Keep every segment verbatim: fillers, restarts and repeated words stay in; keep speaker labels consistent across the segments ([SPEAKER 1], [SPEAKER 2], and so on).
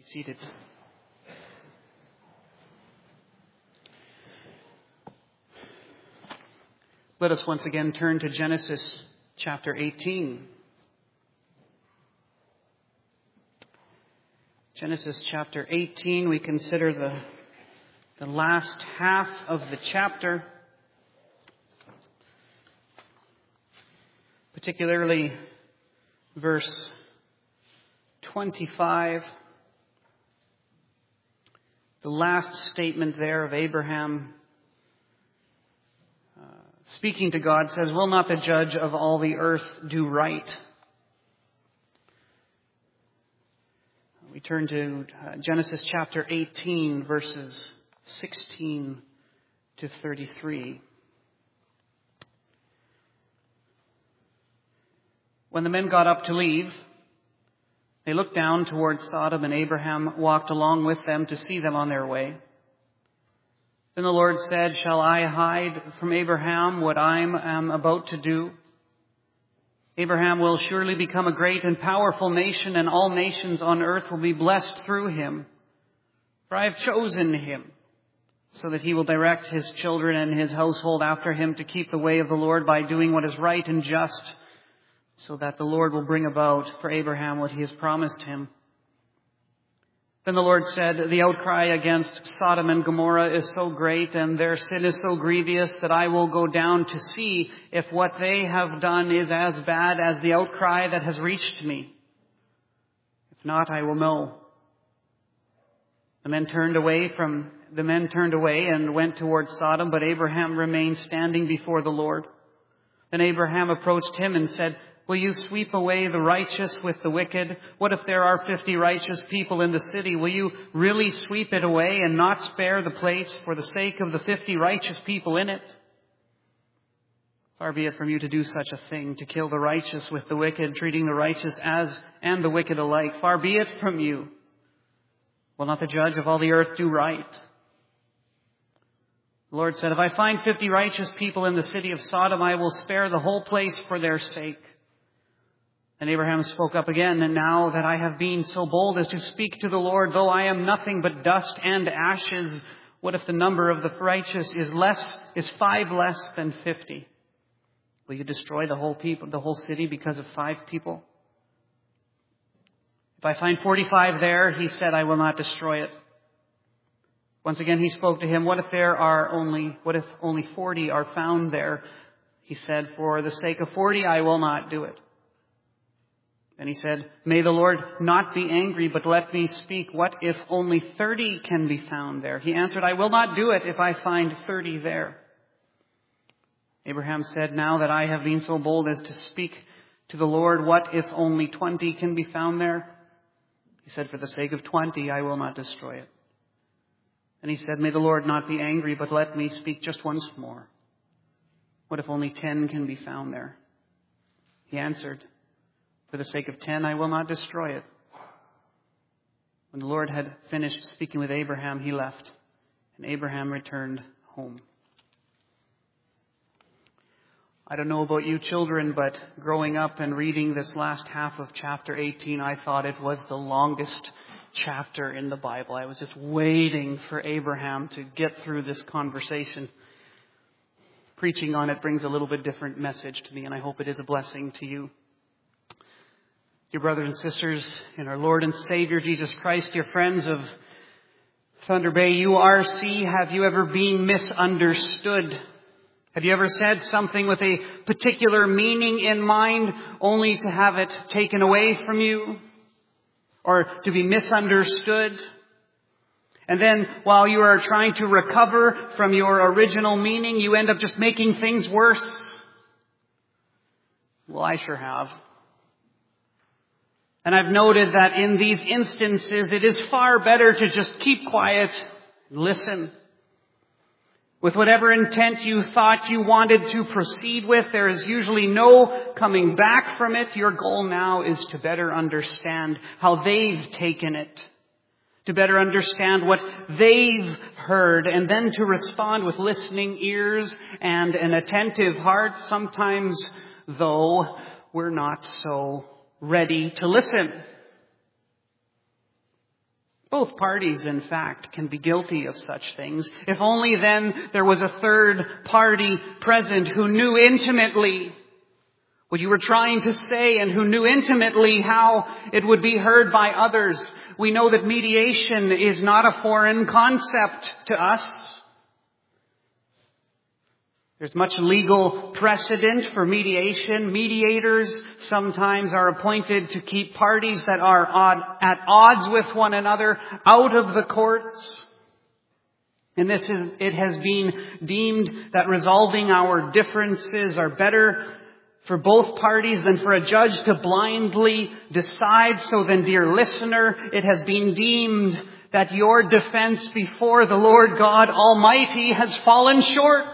[SPEAKER 1] Seated. Let us once again turn to Genesis chapter eighteen. Genesis chapter eighteen, we consider the, the last half of the chapter, particularly verse twenty-five. The last statement there of Abraham uh, speaking to God says, "Will not the judge of all the earth do right?" We turn to uh, Genesis chapter eighteen, verses sixteen to thirty-three. When the men got up to leave, they looked down towards Sodom, and Abraham walked along with them to see them on their way. Then the Lord said, "Shall I hide from Abraham what I am about to do? Abraham will surely become a great and powerful nation, and all nations on earth will be blessed through him. For I have chosen him, so that he will direct his children and his household after him to keep the way of the Lord by doing what is right and just, so that the Lord will bring about for Abraham what he has promised him." Then the Lord said, "The outcry against Sodom and Gomorrah is so great, and their sin is so grievous, that I will go down to see if what they have done is as bad as the outcry that has reached me. If not, I will know." The men turned away from the men turned away and went towards Sodom, but Abraham remained standing before the Lord. Then Abraham approached him and said, "Will you sweep away the righteous with the wicked? What if there are fifty righteous people in the city? Will you really sweep it away and not spare the place for the sake of the fifty righteous people in it? Far be it from you to do such a thing, to kill the righteous with the wicked, treating the righteous as and the wicked alike. Far be it from you. Will not the judge of all the earth do right?" The Lord said, "If I find fifty righteous people in the city of Sodom, I will spare the whole place for their sake." And Abraham spoke up again, "And now that I have been so bold as to speak to the Lord, though I am nothing but dust and ashes, what if the number of the righteous is less, is five less than fifty? Will you destroy the whole people, the whole city because of five people? If I find forty-five there," he said, "I will not destroy it." Once again he spoke to him, "What if there are only, what if only forty are found there?" He said, "For the sake of forty, I will not do it." And he said, "May the Lord not be angry, but let me speak. What if only thirty can be found there?" He answered, "I will not do it if I find thirty there." Abraham said, "Now that I have been so bold as to speak to the Lord, what if only twenty can be found there?" He said, "For the sake of twenty, I will not destroy it." And he said, "May the Lord not be angry, but let me speak just once more. What if only ten can be found there?" He answered, "For the sake of ten, I will not destroy it." When the Lord had finished speaking with Abraham, he left, and Abraham returned home. I don't know about you children, but growing up and reading this last half of chapter eighteen, I thought it was the longest chapter in the Bible. I was just waiting for Abraham to get through this conversation. Preaching on it brings a little bit different message to me, and I hope it is a blessing to you. Dear brothers and sisters in our Lord and Savior Jesus Christ, dear friends of Thunder Bay U R C, have you ever been misunderstood? Have you ever said something with a particular meaning in mind only to have it taken away from you or to be misunderstood? And then while you are trying to recover from your original meaning, you end up just making things worse? Well, I sure have. And I've noted that in these instances, it is far better to just keep quiet and listen. With whatever intent you thought you wanted to proceed with, there is usually no coming back from it. Your goal now is to better understand how they've taken it, to better understand what they've heard, and then to respond with listening ears and an attentive heart. Sometimes, though, we're not so ready to listen. Both parties, in fact, can be guilty of such things. If only then there was a third party present who knew intimately what you were trying to say and who knew intimately how it would be heard by others. We know that mediation is not a foreign concept to us. There's much legal precedent for mediation. Mediators sometimes are appointed to keep parties that are odd, at odds with one another out of the courts. And this is, it has been deemed that resolving our differences are better for both parties than for a judge to blindly decide. So then, dear listener, it has been deemed that your defense before the Lord God Almighty has fallen short.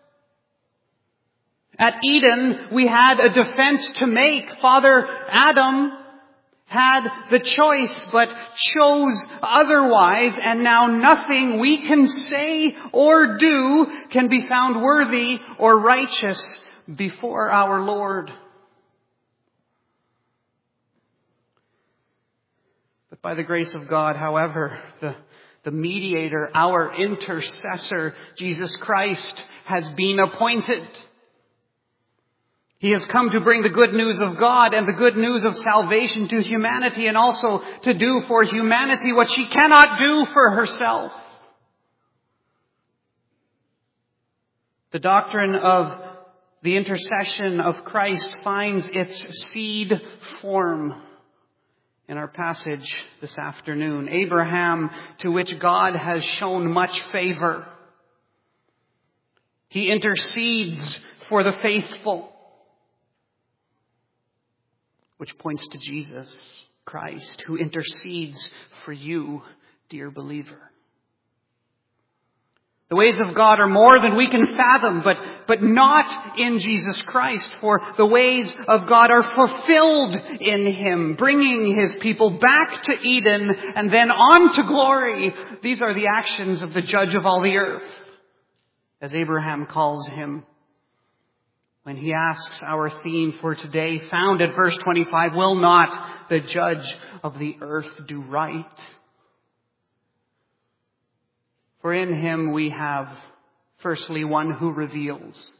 [SPEAKER 1] At Eden, we had a defense to make. Father Adam had the choice, but chose otherwise, and now nothing we can say or do can be found worthy or righteous before our Lord. But by the grace of God, however, the, the mediator, our intercessor, Jesus Christ, has been appointed. He has come to bring the good news of God and the good news of salvation to humanity, and also to do for humanity what she cannot do for herself. The doctrine of the intercession of Christ finds its seed form in our passage this afternoon. Abraham, to which God has shown much favor. He intercedes for the faithful, which points to Jesus Christ, who intercedes for you, dear believer. The ways of God are more than we can fathom, but, but not in Jesus Christ, for the ways of God are fulfilled in Him, bringing His people back to Eden and then on to glory. These are the actions of the judge of all the earth, as Abraham calls him when he asks our theme for today, found at verse twenty-five, will not the judge of the earth do right? For in Him we have, firstly, one who reveals.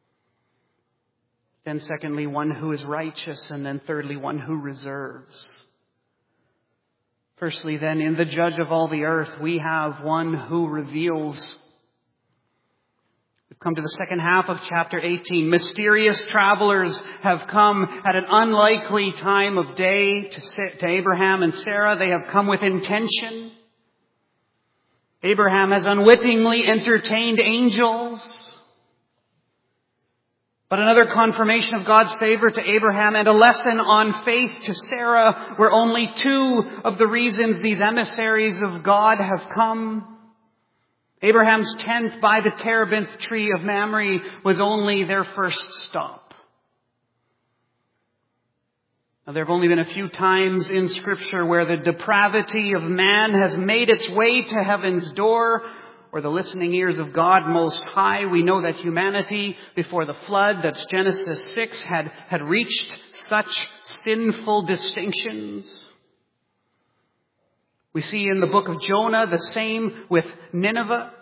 [SPEAKER 1] Then secondly, one who is righteous. And then thirdly, one who reserves. Firstly, then, in the judge of all the earth, we have one who reveals. We've come to the second half of chapter eighteen. Mysterious travelers have come at an unlikely time of day to, to Abraham and Sarah. They have come with intention. Abraham has unwittingly entertained angels. But another confirmation of God's favor to Abraham and a lesson on faith to Sarah were only two of the reasons these emissaries of God have come. Abraham's tent by the terebinth tree of Mamre was only their first stop. Now, there have only been a few times in Scripture where the depravity of man has made its way to heaven's door or the listening ears of God Most High. We know that humanity before the flood, that's Genesis six, had, had reached such sinful distinctions. We see in the book of Jonah the same with Nineveh.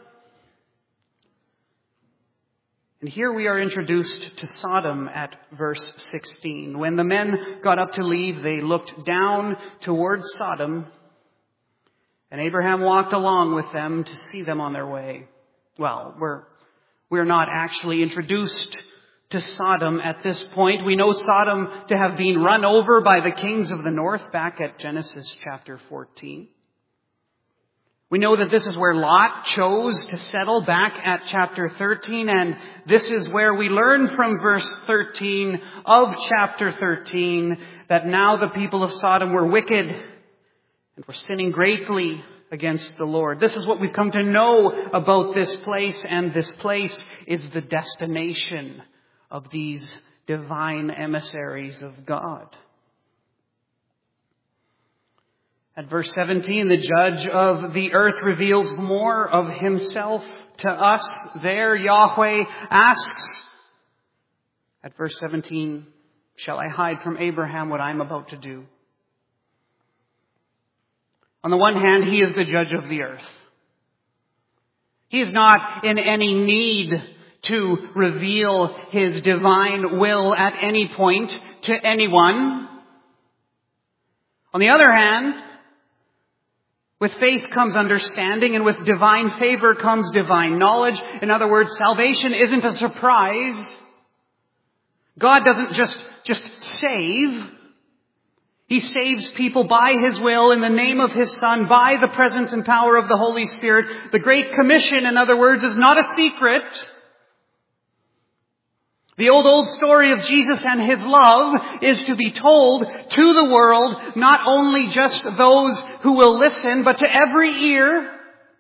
[SPEAKER 1] And here we are introduced to Sodom at verse sixteen. When the men got up to leave, they looked down towards Sodom, and Abraham walked along with them to see them on their way. Well, we're, we're not actually introduced to Sodom at this point. We know Sodom to have been run over by the kings of the north back at Genesis chapter fourteen. We know that this is where Lot chose to settle back at chapter thirteen, and this is where we learn from verse thirteen of chapter thirteen that now the people of Sodom were wicked and were sinning greatly against the Lord. This is what we've come to know about this place, and this place is the destination of these divine emissaries of God. At verse seventeen, the judge of the earth reveals more of himself to us. There, Yahweh asks, at verse seventeen, shall I hide from Abraham what I'm about to do? On the one hand, he is the judge of the earth. He is not in any need to reveal his divine will at any point to anyone. On the other hand, with faith comes understanding, and with divine favor comes divine knowledge. In other words, salvation isn't a surprise. God doesn't just, just save. He saves people by His will, in the name of His Son, by the presence and power of the Holy Spirit. The Great Commission, in other words, is not a secret. The old, old story of Jesus and His love is to be told to the world, not only just those who will listen, but to every ear.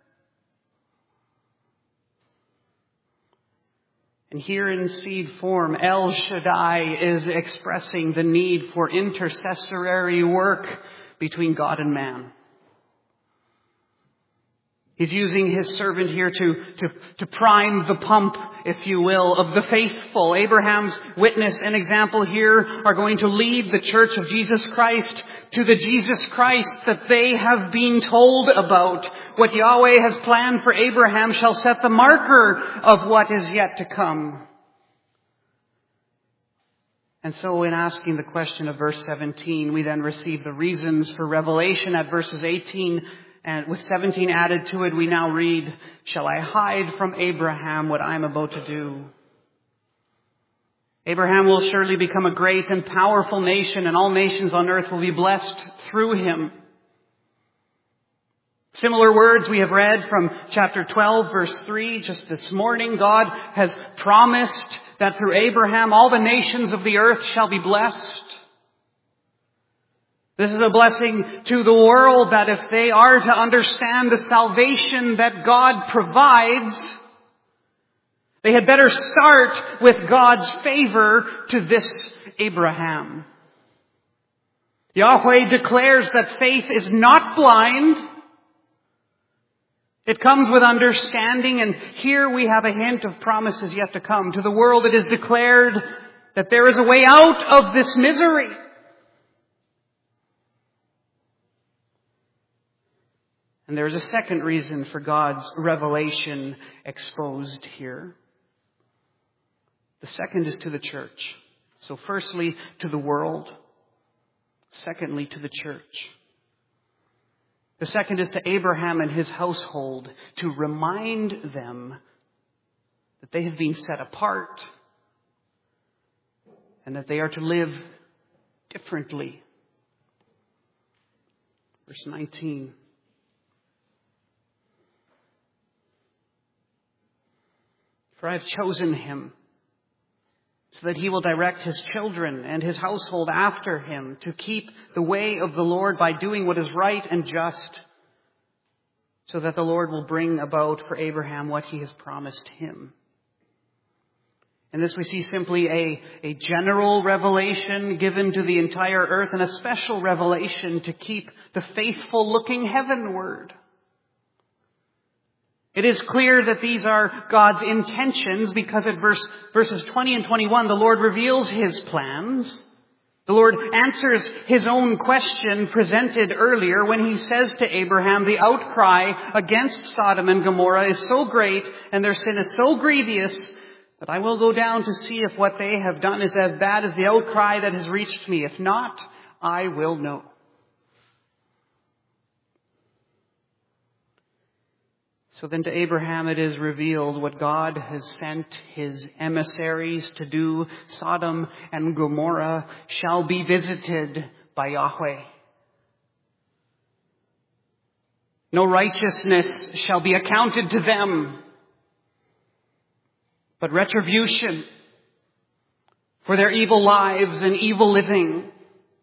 [SPEAKER 1] And here in seed form, El Shaddai is expressing the need for intercessory work between God and man. He's using His servant here to, to, to prime the pump, if you will, of the faithful. Abraham's witness and example here are going to lead the church of Jesus Christ to the Jesus Christ that they have been told about. What Yahweh has planned for Abraham shall set the marker of what is yet to come. And so in asking the question of verse seventeen, we then receive the reasons for revelation at verses eighteen. And with seventeen added to it, we now read, "Shall I hide from Abraham what I am about to do?" Abraham will surely become a great and powerful nation, and all nations on earth will be blessed through him. Similar words we have read from chapter twelve, verse three. Just this morning, God has promised that through Abraham all the nations of the earth shall be blessed. This is a blessing to the world, that if they are to understand the salvation that God provides, they had better start with God's favor to this Abraham. Yahweh declares that faith is not blind. It comes with understanding, and here we have a hint of promises yet to come. To the world it is declared that there is a way out of this misery. And there's a second reason for God's revelation exposed here. The second is to the church. So firstly, to the world. Secondly, to the church. The second is to Abraham and his household, to remind them that they have been set apart and that they are to live differently. Verse nineteen. "For I have chosen him, so that he will direct his children and his household after him, to keep the way of the Lord by doing what is right and just, so that the Lord will bring about for Abraham what he has promised him." In this we see simply a, a general revelation given to the entire earth, and a special revelation to keep the faithful looking heavenward. It is clear that these are God's intentions, because at verse, verses twenty and twenty-one, the Lord reveals His plans. The Lord answers His own question presented earlier when He says to Abraham, the outcry against Sodom and Gomorrah is so great and their sin is so grievous that I will go down to see if what they have done is as bad as the outcry that has reached me. If not, I will know. So then to Abraham it is revealed what God has sent His emissaries to do. Sodom and Gomorrah shall be visited by Yahweh. No righteousness shall be accounted to them, but retribution for their evil lives and evil living.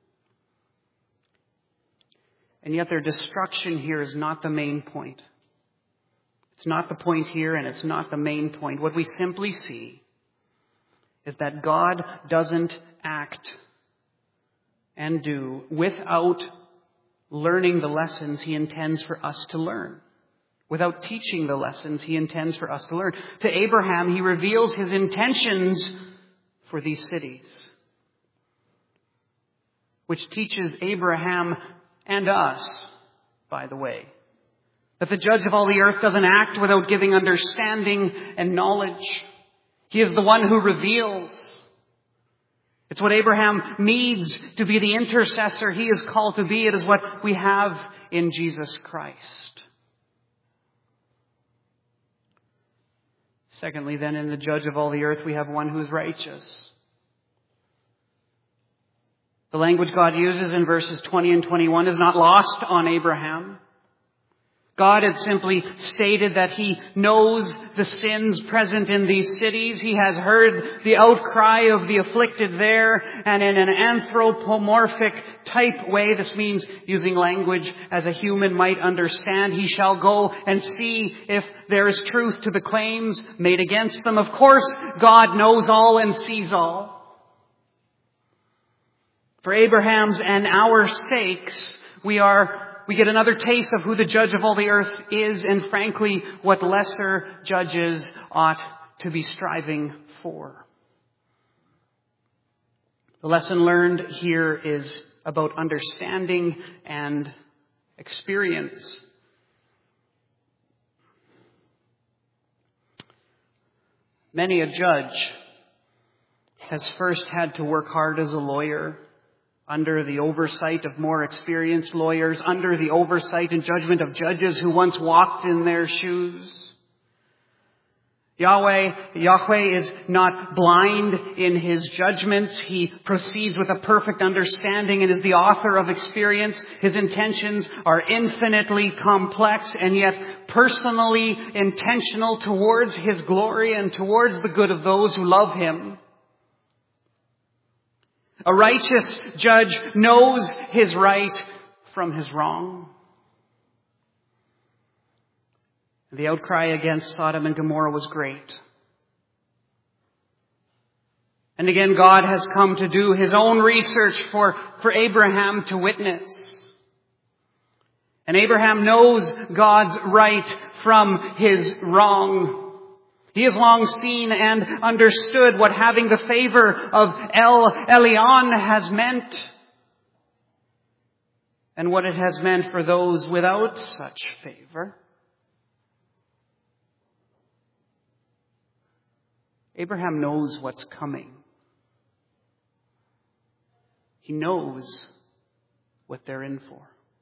[SPEAKER 1] And yet their destruction here is not the main point. It's not the point here, and it's not the main point. What we simply see is that God doesn't act and do without learning the lessons He intends for us to learn, without teaching the lessons He intends for us to learn. To Abraham, He reveals His intentions for these cities, which teaches Abraham and us by the way. That the judge of all the earth doesn't act without giving understanding and knowledge. He is the one who reveals. It's what Abraham needs to be the intercessor he is called to be. It is what we have in Jesus Christ. Secondly, then, in the judge of all the earth, we have one who is righteous. The language God uses in verses twenty and twenty-one is not lost on Abraham. God had simply stated that He knows the sins present in these cities. He has heard the outcry of the afflicted there, and in an anthropomorphic type way, this means using language as a human might understand, He shall go and see if there is truth to the claims made against them. Of course, God knows all and sees all. For Abraham's and our sakes, we are We get another taste of who the judge of all the earth is, and frankly, what lesser judges ought to be striving for. The lesson learned here is about understanding and experience. Many a judge has first had to work hard as a lawyer, under the oversight of more experienced lawyers, under the oversight and judgment of judges who once walked in their shoes. Yahweh, Yahweh is not blind in His judgments. He proceeds with a perfect understanding and is the author of experience. His intentions are infinitely complex and yet personally intentional towards His glory and towards the good of those who love Him. A righteous judge knows his right from his wrong. The outcry against Sodom and Gomorrah was great. And again, God has come to do His own research for, for Abraham to witness. And Abraham knows God's right from his wrong. He has long seen and understood what having the favor of El Elyon has meant, and what it has meant for those without such favor. Abraham knows what's coming. He knows what they're in for.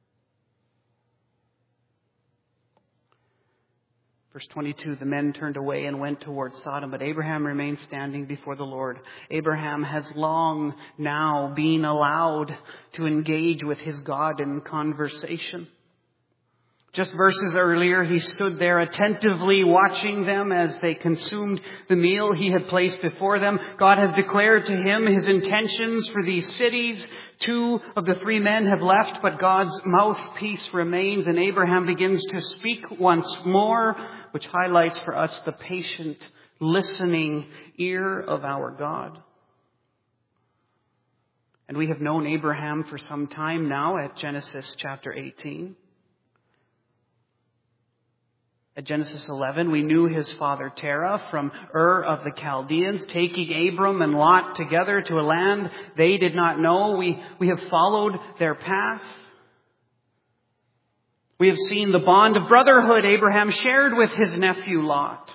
[SPEAKER 1] Verse twenty-two, the men turned away and went towards Sodom, but Abraham remained standing before the Lord. Abraham has long now been allowed to engage with his God in conversation. Just verses earlier, he stood there attentively watching them as they consumed the meal he had placed before them. God has declared to him His intentions for these cities. Two of the three men have left, but God's mouthpiece remains, and Abraham begins to speak once more, which highlights for us the patient, listening ear of our God. And we have known Abraham for some time now at Genesis chapter eighteen. At Genesis eleven, we knew his father Terah from Ur of the Chaldeans, taking Abram and Lot together to a land they did not know. We, we have followed their path. We have seen the bond of brotherhood Abraham shared with his nephew Lot.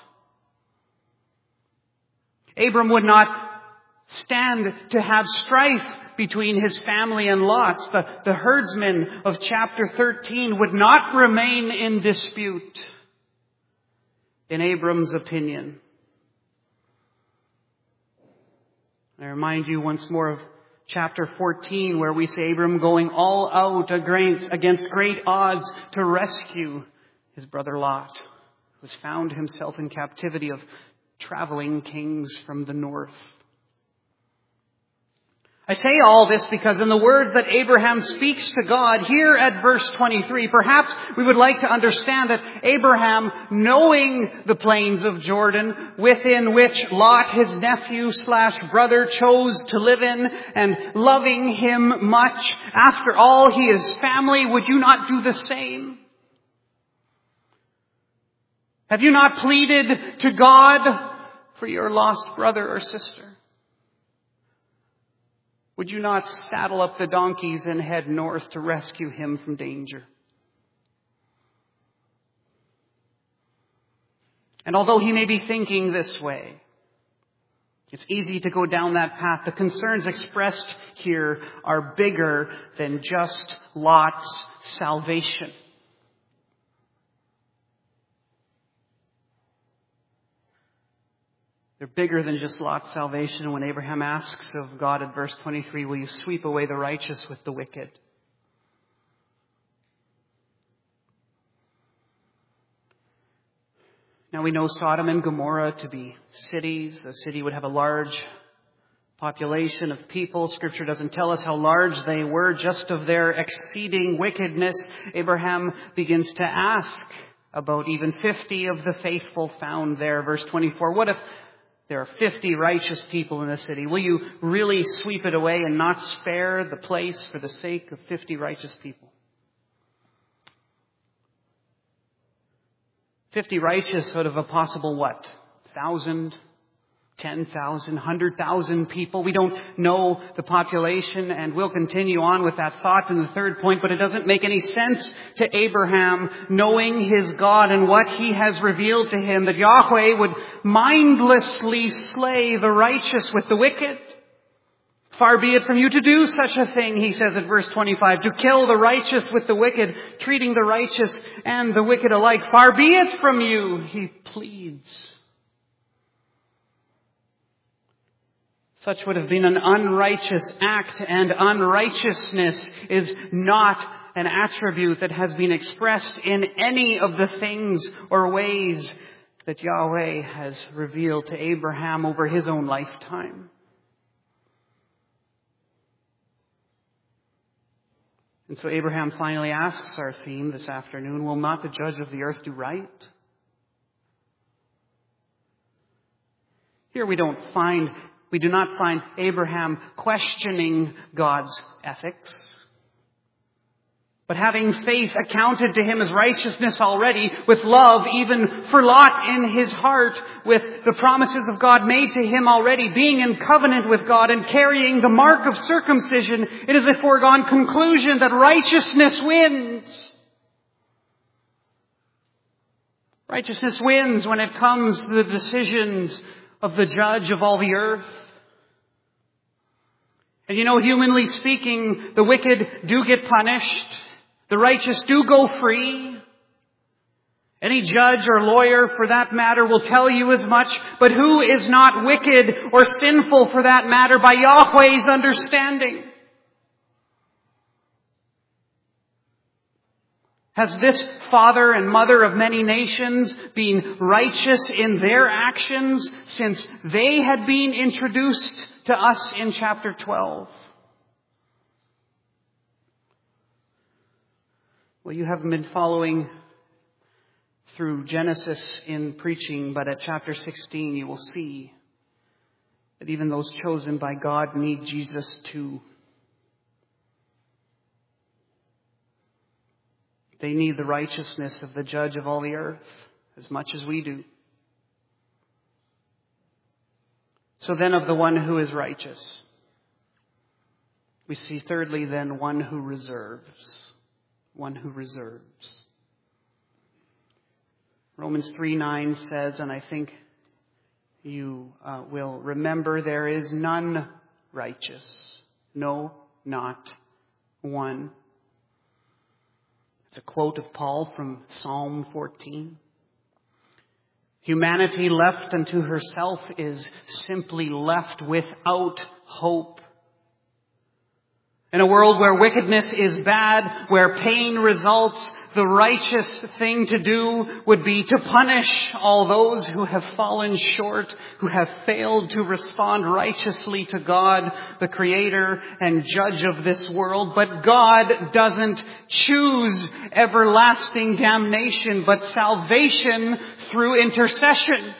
[SPEAKER 1] Abram would not stand to have strife between his family and Lot's. The, the herdsmen of chapter thirteen would not remain in dispute, in Abram's opinion. I remind you once more of chapter fourteen, where we see Abram going all out against great odds to rescue his brother Lot, who has found himself in captivity of traveling kings from the north. I say all this because in the words that Abraham speaks to God here at verse twenty-three, perhaps we would like to understand that Abraham, knowing the plains of Jordan, within which Lot, his nephew slash brother, chose to live in, and loving him much, after all, he is family, would you not do the same? Have you not pleaded to God for your lost brother or sister? Would you not saddle up the donkeys and head north to rescue him from danger? And although he may be thinking this way, it's easy to go down that path. The concerns expressed here are bigger than just Lot's salvation. They're bigger than just Lot's salvation when Abraham asks of God at verse twenty-three, will you sweep away the righteous with the wicked? Now we know Sodom and Gomorrah to be cities. A city would have a large population of people. Scripture doesn't tell us how large they were. Just of their exceeding wickedness, Abraham begins to ask about even fifty of the faithful found there. Verse twenty-four, what if there are fifty righteous people in the city? Will you really sweep it away and not spare the place for the sake of fifty righteous people? Fifty righteous out of a possible what? Thousand, ten thousand, hundred thousand people. We don't know the population, and we'll continue on with that thought in the third point, but it doesn't make any sense to Abraham, knowing his God and what he has revealed to him, that Yahweh would mindlessly slay the righteous with the wicked. Far be it from you to do such a thing, he says at verse twenty-five, to kill the righteous with the wicked, treating the righteous and the wicked alike. Far be it from you, he pleads. Such would have been an unrighteous act, and unrighteousness is not an attribute that has been expressed in any of the things or ways that Yahweh has revealed to Abraham over his own lifetime. And so Abraham finally asks our theme this afternoon, will not the judge of the earth do right? Here we don't find, we do not find Abraham questioning God's ethics, but having faith accounted to him as righteousness already, with love even for Lot in his heart, with the promises of God made to him already, being in covenant with God and carrying the mark of circumcision, it is a foregone conclusion that righteousness wins. Righteousness wins when it comes to the decisions of the judge of all the earth. And you know, humanly speaking, the wicked do get punished. The righteous do go free. Any judge or lawyer, for that matter, will tell you as much. But who is not wicked or sinful, for that matter, by Yahweh's understanding? Has this father and mother of many nations been righteous in their actions since they had been introduced to us in chapter twelve? Well, you haven't been following through Genesis in preaching, but at chapter sixteen you will see that even those chosen by God need Jesus too. They need the righteousness of the judge of all the earth as much as we do. So then of the one who is righteous, we see thirdly then one who reserves. One who reserves. Romans three nine says, and I think you uh, will remember, there is none righteous. No, not one. It's a quote of Paul from Psalm fourteen. Humanity left unto herself is simply left without hope. In a world where wickedness is bad, where pain results, the righteous thing to do would be to punish all those who have fallen short, who have failed to respond righteously to God, the Creator and Judge of this world. But God doesn't choose everlasting damnation, but salvation through intercession.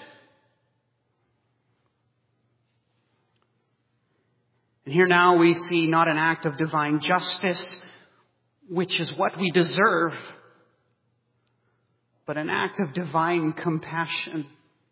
[SPEAKER 1] And here now we see not an act of divine justice, which is what we deserve, but an act of divine compassion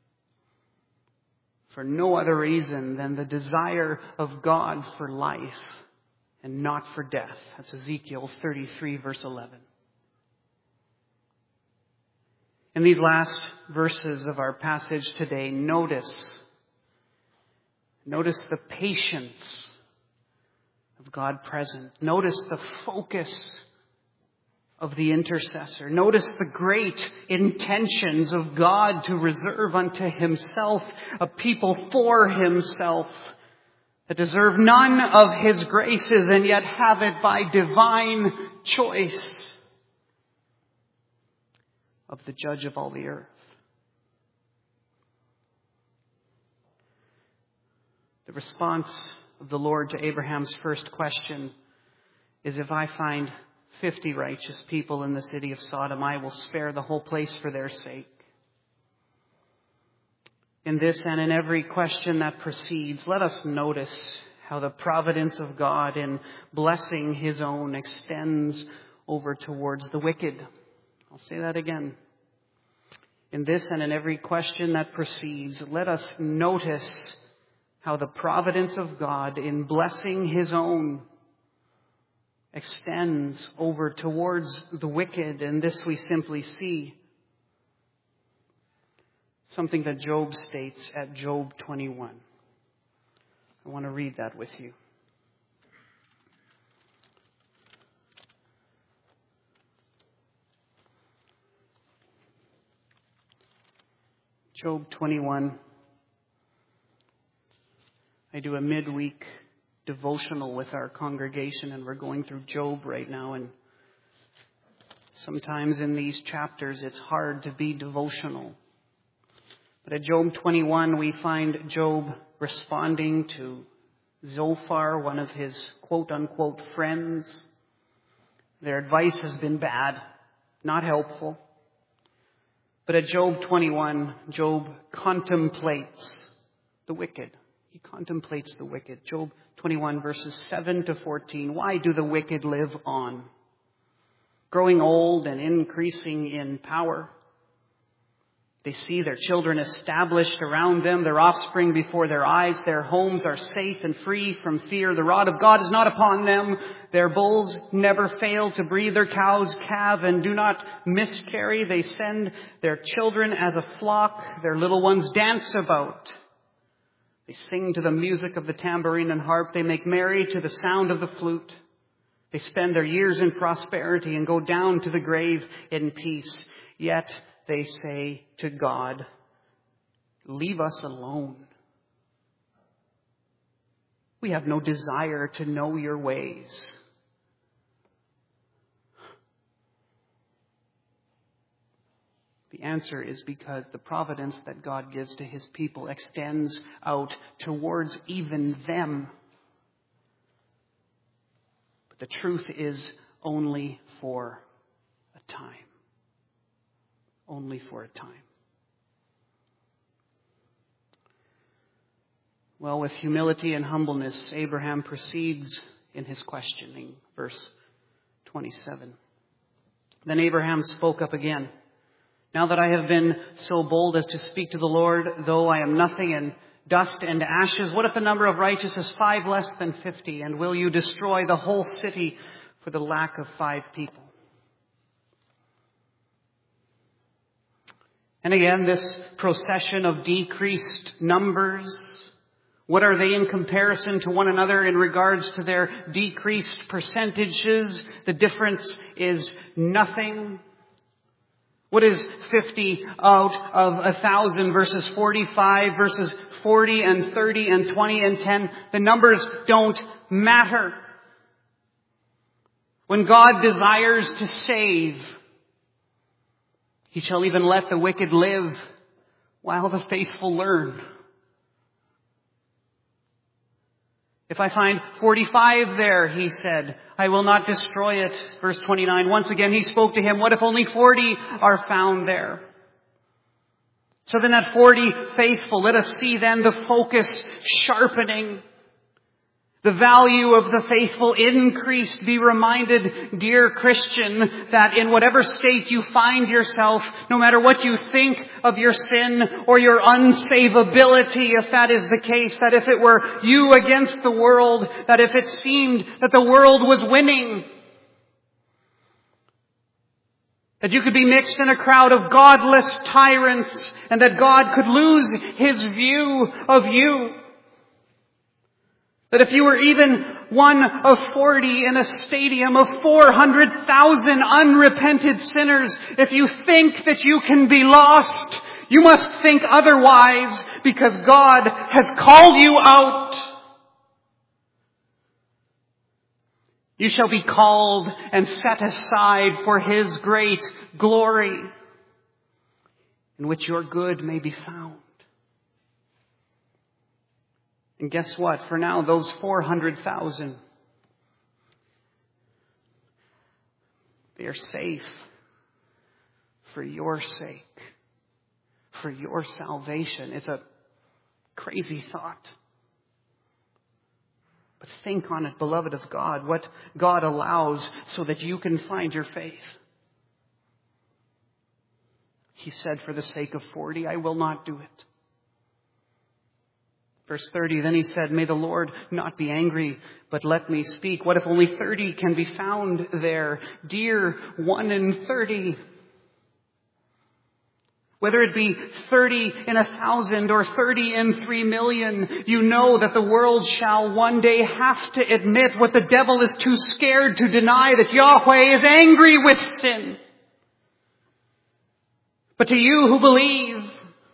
[SPEAKER 1] for no other reason than the desire of God for life and not for death. That's Ezekiel thirty-three verse eleven. In these last verses of our passage today, notice, notice the patience of God present. Notice the focus of the intercessor. Notice the great intentions of God to reserve unto himself a people for himself that deserve none of his graces and yet have it by divine choice of the judge of all the earth. The response of the Lord to Abraham's first question is, if I find fifty righteous people in the city of Sodom, I will spare the whole place for their sake. In this and in every question that precedes, let us notice how the providence of God in blessing his own extends over towards the wicked. I'll say that again. In this and in every question that precedes, let us notice how the providence of God in blessing his own extends over towards the wicked. And this we simply see something that Job states at Job twenty-one. I want to read that with you. Job twenty-one. I do a midweek devotional with our congregation, and we're going through Job right now. And sometimes in these chapters, it's hard to be devotional. But at Job twenty-one, we find Job responding to Zophar, one of his quote-unquote friends. Their advice has been bad, not helpful. But at Job twenty-one, Job contemplates the wicked. He contemplates the wicked. Job twenty-one, verses seven to fourteen. Why do the wicked live on, growing old and increasing in power? They see their children established around them, their offspring before their eyes. Their homes are safe and free from fear. The rod of God is not upon them. Their bulls never fail to breed. Their cows calve and do not miscarry. They send their children as a flock. Their little ones dance about. They sing to the music of the tambourine and harp. They make merry to the sound of the flute. They spend their years in prosperity and go down to the grave in peace. Yet they say to God, leave us alone. We have no desire to know your ways. The answer is because the providence that God gives to his people extends out towards even them. But the truth is only for a time. Only for a time. Well, with humility and humbleness, Abraham proceeds in his questioning. Verse twenty-seven. Then Abraham spoke up again. Now that I have been so bold as to speak to the Lord, though I am nothing and dust and ashes, what if the number of righteous is five less than fifty? And will you destroy the whole city for the lack of five people? And again, this procession of decreased numbers, what are they in comparison to one another in regards to their decreased percentages? The difference is nothing. What is fifty out of a thousand versus forty-five versus forty and thirty and twenty and ten? The numbers don't matter. When God desires to save, he shall even let the wicked live while the faithful learn. If I find forty-five there, he said, I will not destroy it. Verse twenty-nine, once again he spoke to him, what if only forty are found there? So then at forty faithful, let us see then the focus sharpening. The value of the faithful increased. Be reminded, dear Christian, that in whatever state you find yourself, no matter what you think of your sin or your unsavability, if that is the case, that if it were you against the world, that if it seemed that the world was winning, That you could be mixed in a crowd of godless tyrants, and that God could lose His view of you. That if you were even one of forty in a stadium of four hundred thousand unrepented sinners, if you think that you can be lost, you must think otherwise, because God has called you out. You shall be called and set aside for His great glory, in which your good may be found. And guess what? For now, those four hundred thousand, they are safe for your sake, for your salvation. It's a crazy thought. But think on it, beloved of God, what God allows so that you can find your faith. He said, for the sake of forty, I will not do it. Verse thirty, then he said, may the Lord not be angry, but let me speak. What if only thirty can be found there? Dear one in thirty. Whether it be thirty in a thousand or thirty in three million, you know that the world shall one day have to admit what the devil is too scared to deny, that Yahweh is angry with sin. But to you who believe,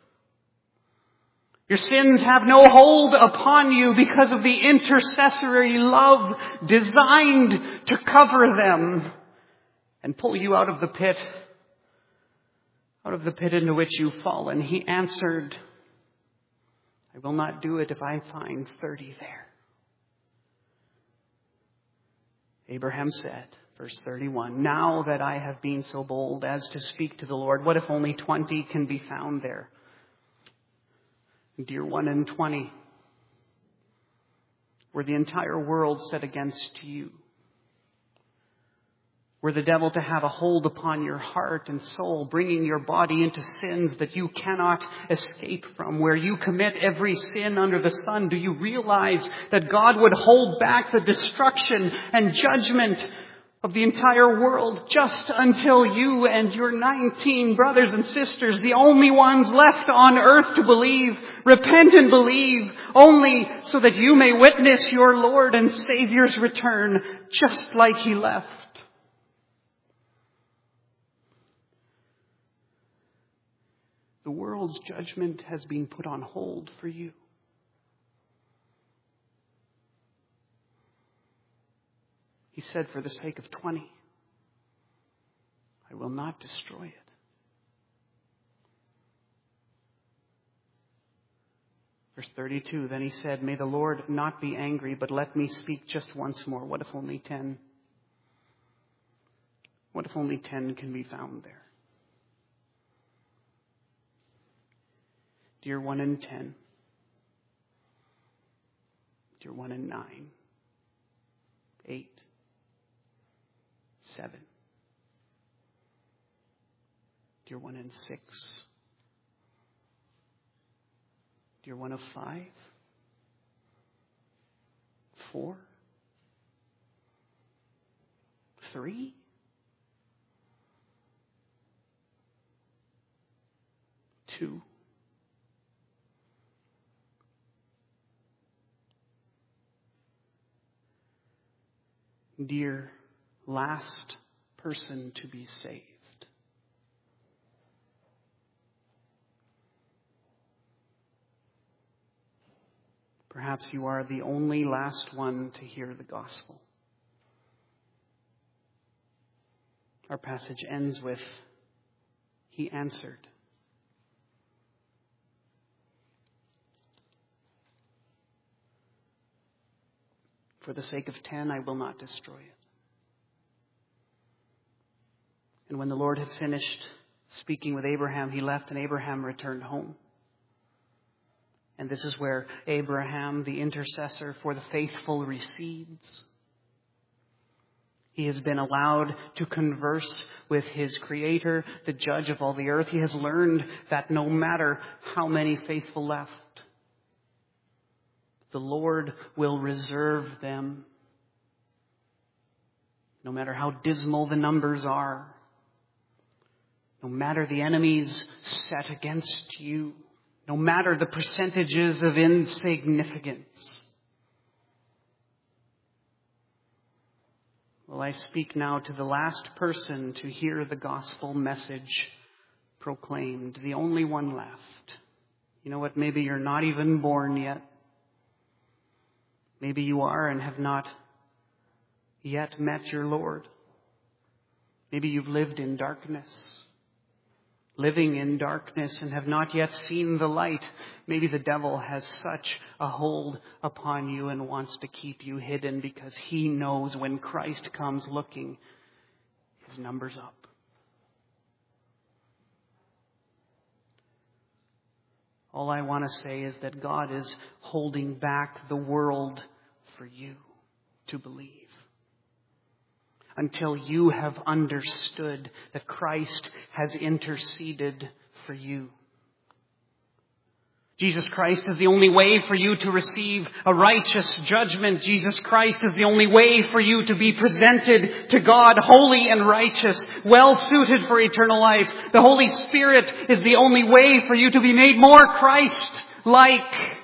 [SPEAKER 1] your sins have no hold upon you because of the intercessory love designed to cover them and pull you out of the pit. Out of the pit into which you've fallen. He answered, I will not do it if I find thirty there. Abraham said, verse thirty-one, now that I have been so bold as to speak to the Lord, what if only twenty can be found there? Dear one in twenty, were the entire world set against you? Were the devil to have a hold upon your heart and soul, bringing your body into sins that you cannot escape from, where you commit every sin under the sun, do you realize that God would hold back the destruction and judgment of the entire world just until you and your nineteen brothers and sisters, the only ones left on earth to believe, repent and believe, only so that you may witness your Lord and Savior's return just like He left? The world's judgment has been put on hold for you. He said, for the sake of twenty, I will not destroy it. Verse thirty-two, then he said, may the Lord not be angry, but let me speak just once more. What if only ten? What if only ten can be found there? Dear one in ten. Dear one in nine. Eight. Seven. Dear one in six. Dear one of five. Four. Three. Two. Dear last person to be saved. Perhaps you are the only last one to hear the gospel. Our passage ends with, he answered. For the sake of ten, I will not destroy it. And when the Lord had finished speaking with Abraham, he left and Abraham returned home. And this is where Abraham, the intercessor for the faithful, recedes. He has been allowed to converse with his Creator, the judge of all the earth. He has learned that no matter how many faithful left, the Lord will reserve them. No matter how dismal the numbers are, No matter the enemies set against you, no matter the percentages of insignificance. Well, I speak now to the last person to hear the gospel message proclaimed, the only one left. You know what? Maybe you're not even born yet. Maybe you are and have not yet met your Lord. Maybe you've lived in darkness, living in darkness and have not yet seen the light. Maybe the devil has such a hold upon you and wants to keep you hidden because he knows when Christ comes looking, his number's up. All I want to say is that God is holding back the world for you to believe. Until you have understood that Christ has interceded for you. Jesus Christ is the only way for you to receive a righteous judgment. Jesus Christ is the only way for you to be presented to God holy and righteous, well suited for eternal life. The Holy Spirit is the only way for you to be made more Christ-like.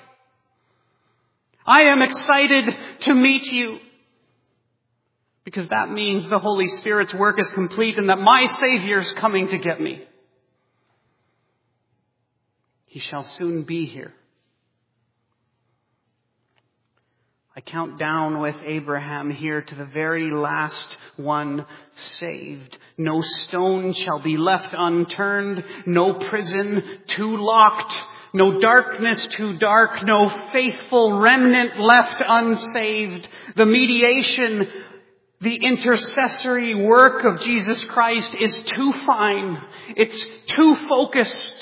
[SPEAKER 1] I am excited to meet you because that means the Holy Spirit's work is complete and that my Savior is coming to get me. He shall soon be here. I count down with Abraham here to the very last one saved. No stone shall be left unturned, no prison too locked, no darkness too dark, no faithful remnant left unsaved. The mediation, the intercessory work of Jesus Christ is too fine. It's too focused.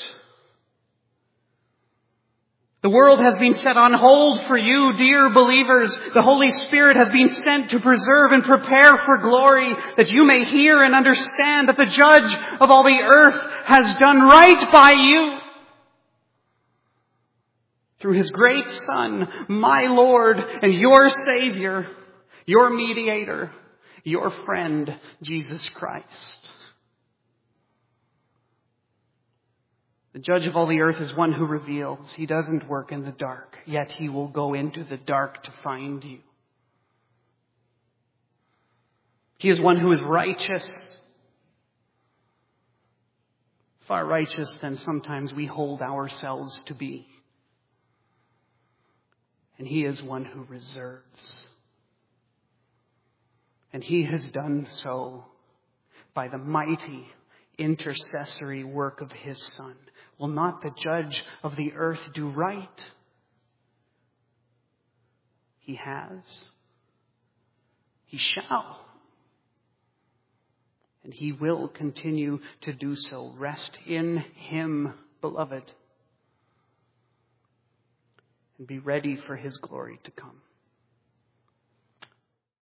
[SPEAKER 1] The world has been set on hold for you, dear believers. The Holy Spirit has been sent to preserve and prepare for glory, that you may hear and understand that the Judge of all the earth has done right by you. Through His great Son, my Lord and your Savior, your mediator, your friend, Jesus Christ. The Judge of all the earth is one who reveals. He doesn't work in the dark, yet He will go into the dark to find you. He is one who is righteous, far righteous than sometimes we hold ourselves to be. And He is one who reserves. And He has done so by the mighty intercessory work of His Son. Will not the Judge of the earth do right? He has. He shall. And He will continue to do so. Rest in Him, beloved. And be ready for His glory to come.